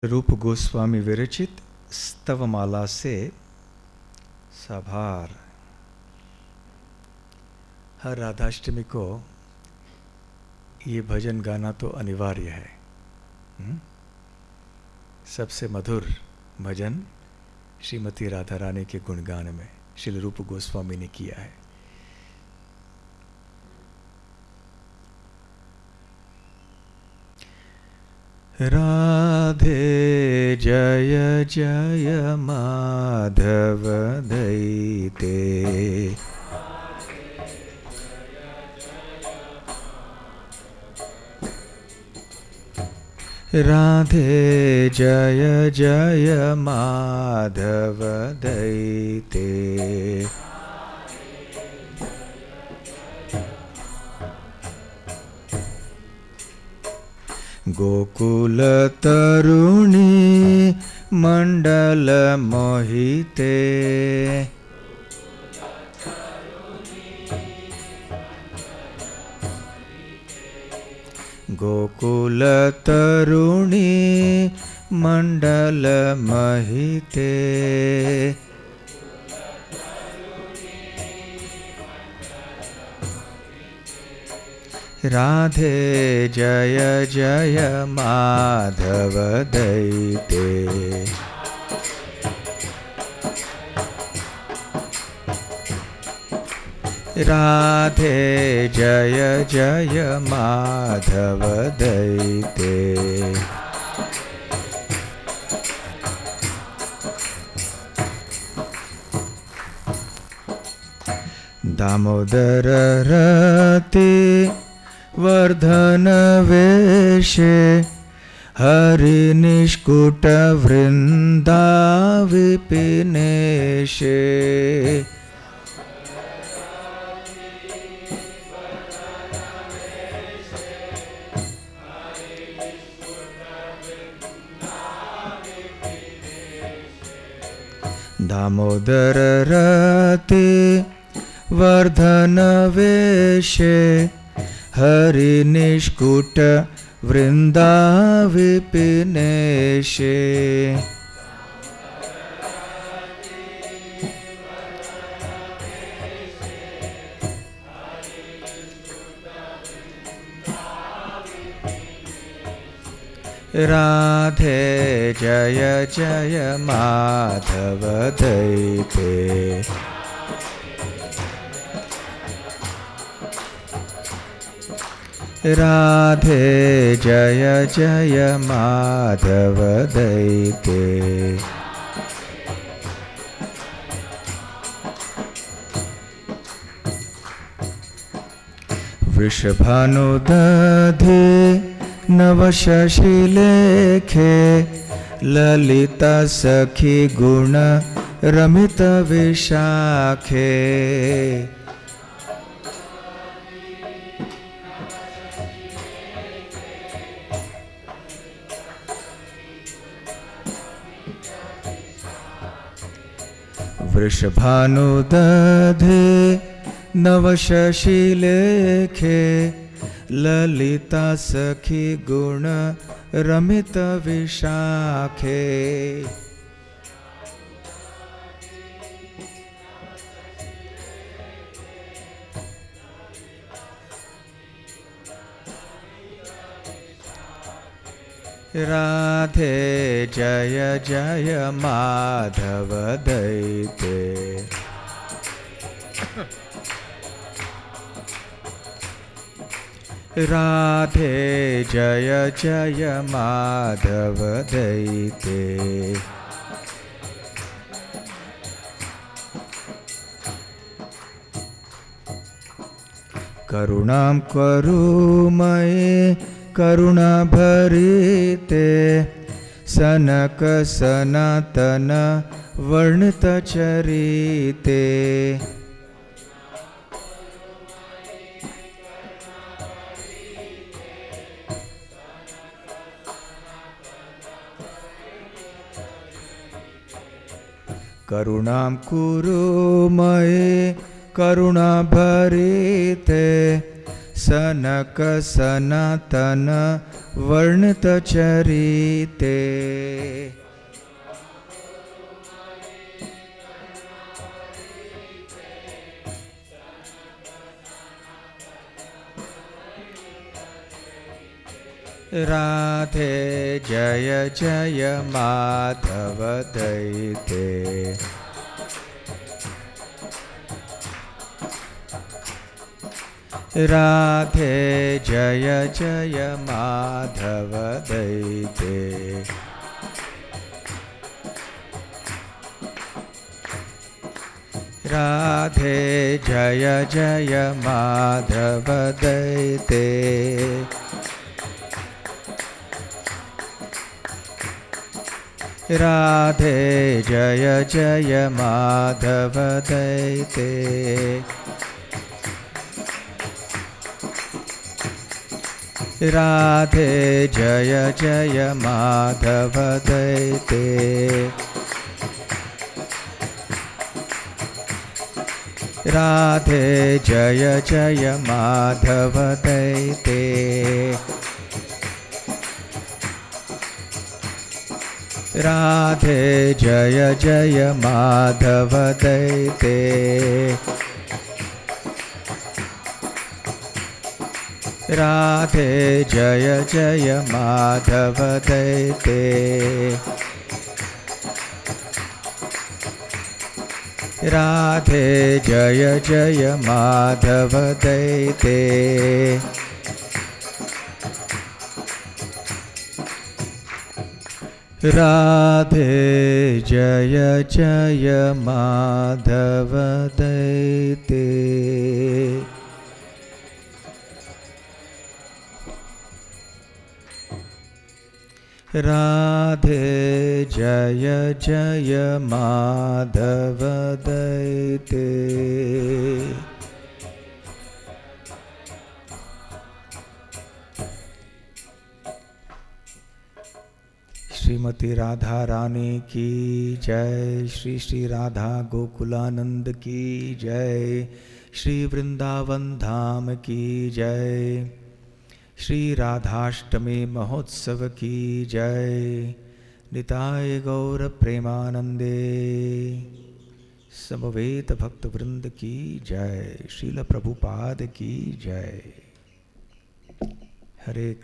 रूप गोस्वामी विरचित स्तवमाला से साभार। हर राधाष्टमी को ये भजन गाना तो अनिवार्य है। सबसे मधुर भजन श्रीमती राधा रानी के गुणगान में श्री रूप गोस्वामी ने किया है। राधे जय जय माधव दैते, राधे जय जय माधव दैते, गोकुल तरुणी मंडल मोहिते, गोकुल तरुणी मंडल मोहिते, राधे जय जय माधव दैते, राधे जय जय माधव दैते, दामोदर रति वर्धन वेशे, हरि निष्कुट वृंदा विपिनेशे, दामोदर रति वर्धन वेशे, हरि निष्कुट वृंदा विपिनेशे, राधे जय जय माधव दैते, राधे जय जय माधव दैते, वृषभानु दधे नव शशि लेखे, ललिता सखी गुण रमित विशाखे, वृषभानु दधे नव शशि लेखे, ललिता सखी गुण रमित विशाखे, राधे जय जय माधव दैते, राधे जय जय माधव दैते, करुणां करुमये करुणा भरिते, सनक सनातन वर्णित चरिते, करुणां कुरु मये करुणा भरिते, सनक सनातन वर्णित चरिते राधे जय जय माधव दैते राधे जय जय माधव दैते राधे जय जय माधव दैते राधे जय जय माधव दैते राधे जय जय माधव दैते राधे जय जय माधव दैते राधे जय जय माधव दैते राधे जय जय माधव दैते राधे जय जय माधव दैते राधे जय जय माधव दैते राधे जय जय माधव दैते श्रीमती राधा रानी की जय। श्री श्री राधा गोकुलानंद की जय। श्री वृंदावन धाम की जय। श्री राधाष्टमी महोत्सव की जय। निताय गौर प्रेमानंदे। समवेत भक्त वृंद की जय। श्रील प्रभुपाद की जय। हरे